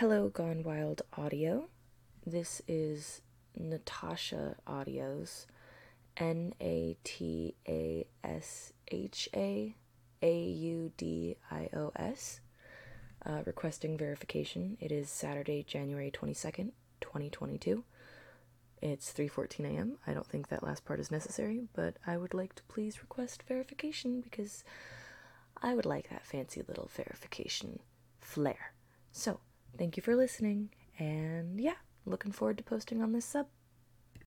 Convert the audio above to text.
Hello, Gone Wild Audio. This is Natasha Audios, Natasha Audios, requesting verification. It is Saturday, January 22nd, 2022. It's 3:14 a.m. I don't think that last part is necessary, but I would like to please request verification because I would like that fancy little verification flair. So, thank you for listening, and yeah, looking forward to posting on this sub.